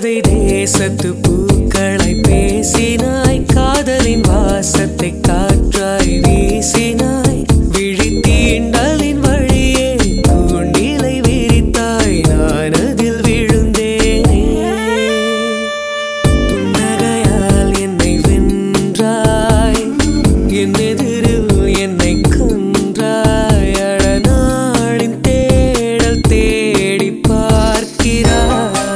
ஆசை தேசத்து பூக்களை பேசினாய், காதலின் வாசத்தை காற்றாய் வீசினாய், விழி தீண்டலின் வழியே தூண்டிலை விரித்தாய், நான் அதில் விழுந்தேனே. புன்னகையால் என்னை வென்றாய், என் எதிரில் என்னை கொன்றாய், அழநாளின் தேடல் தேடி பார்க்கிறாய்.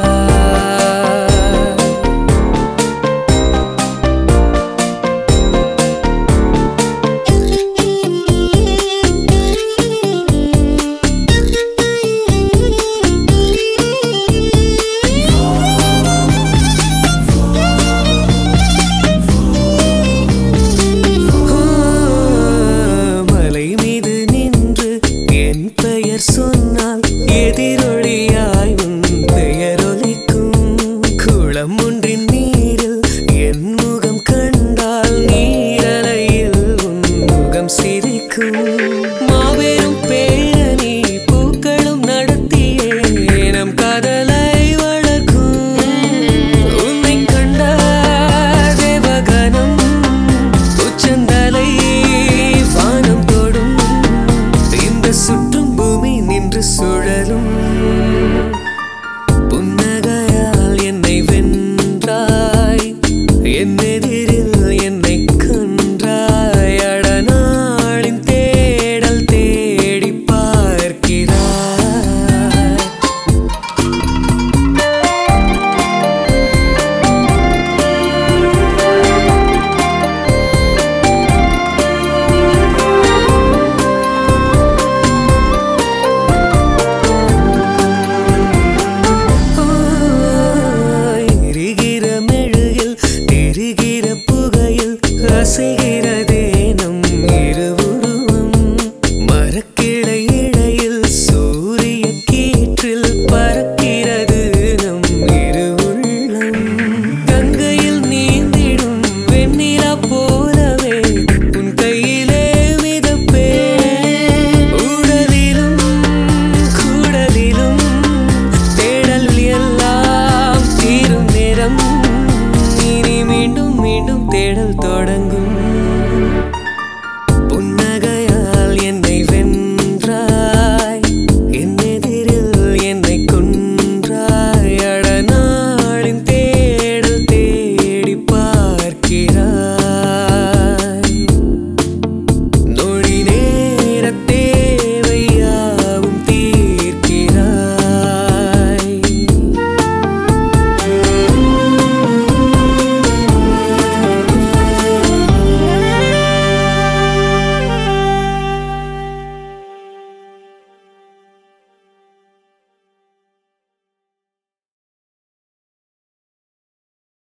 சொன்னால் எதிரொலியாய் உன் பெயரொலிக்கும், குளம் ஒன்றின் நீரில் என் முகம் கண்டால் நீரலையில் உன் முகம் சிரிக்கும். மாபெரும் பேரணி பூக்களும் நடத்தியே நம் காதலை வளர்க்கும், உன்னை கண்ட தேவகணம் உச்சந்தலை வானம் தொடும், இந்த சுற்றும் பூமி நின்று சுழலும். புன்னகையால் என்னை வென்றாய், என் எதிரில் என்னை கொன்றாய், அழநாளின் தேடல் தேடி பார்க்கிறாய். அசைகிறதே நம் இருவுருவம், மரக்கிளை இடையில் சூரிய கீற்றில் பறக்கிறது நம் இருவுள்ளம். கங்கையில் நீந்திடும் வெண்ணிலா போலவே உன் கையிலே மிதப்பே, உடலிலும் கூடலிலும் தேடல் எல்லாம் தீரும் நேரம், இனி மீண்டும் மீண்டும் தேடல்